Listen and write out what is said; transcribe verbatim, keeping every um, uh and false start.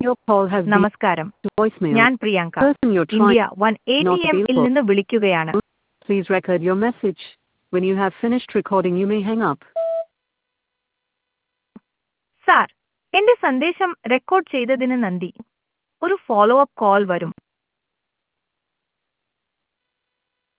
Your call has been നമസ്കാരം. to voicemail. ഞാൻ Priyanka. Person you're trying India one A T not എമ്മിൽ available. നിന്ന് വിളിക്കുകയാണ്. Please record your message. When you have finished recording, you may hang up. Sir, എന്റെ സന്ദേശം record ചെയ്തതിന് നന്ദി. ഒരു ഫോളോ അപ്പ് കോൾ വരും.